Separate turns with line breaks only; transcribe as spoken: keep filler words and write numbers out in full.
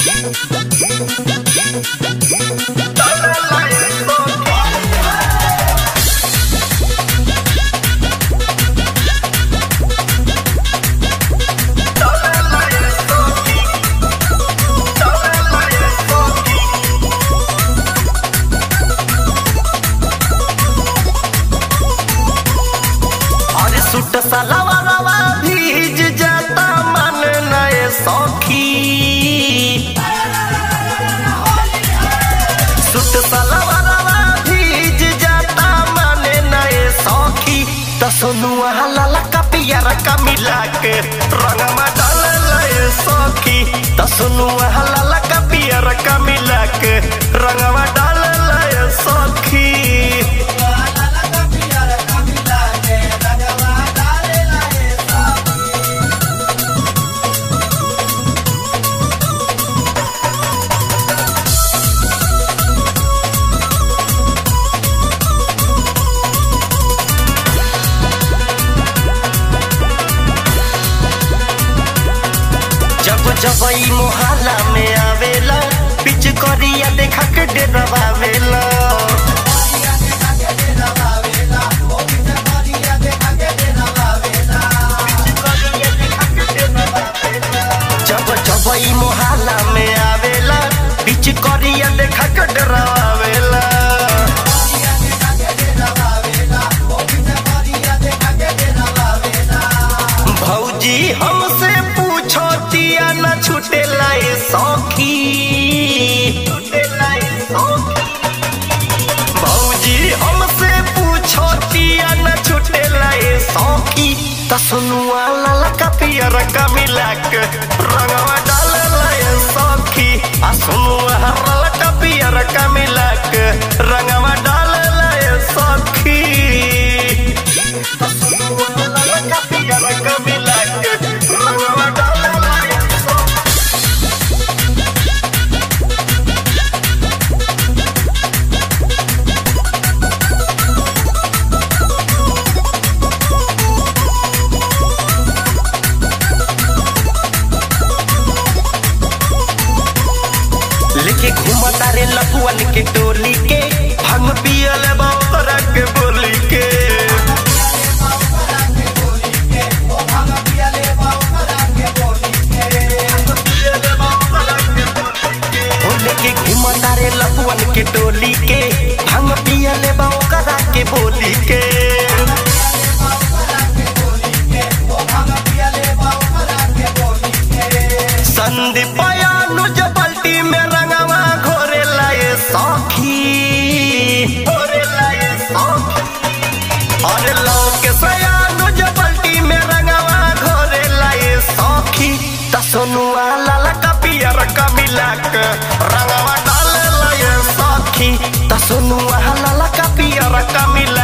Suit सलवारवा भीज जाता मन नए सौखी। सूट सलवारवा भीज जाता मन नए सौखी। तो सोनुआ लाला का पियर का मिला के रंगमा डाल लए सौखी। तो सोनुआ लाला का पियर का मिला के रंगमा डाल लए सौखी। जब ई मोहल्ला में आवेला पिच करिया देखा के डरावेला। जब जब ई मोहल्ला में आवेला पिच करिया देखा के डरावेला। भौजी हमसे पूछो तिया न छूटे लाए सौखी। भौजी हमसे पूछो तिया न छूटे लाए सौखी। तो सोनुआ लाला का पियर का मिला के रंगवा डाल लाए सौखी। आ सोनुआ लाला का पियर का मिला के रंगवा डाल लाए सौखी। सोनुआ लाला का पियर का मिला के रंगवा डाल लाए लेके घूमता रे लपुअन के टोली के भंग पियल बाबरा के बोली के। लेके घूमता रे लपुअन के टोली के भंग पियल बाबरा के बोली के। संदीप अनुज बल्टी में रंगवा घोरे लाए सौखी। और लोग अनुज बल्टी में रंगवा घोरे लाए सौखी। तो सोनुआ लाला का पियर का मिला के रंगवा डाल लाए सौखी। तो सोनुआ लाला का पियर का मिला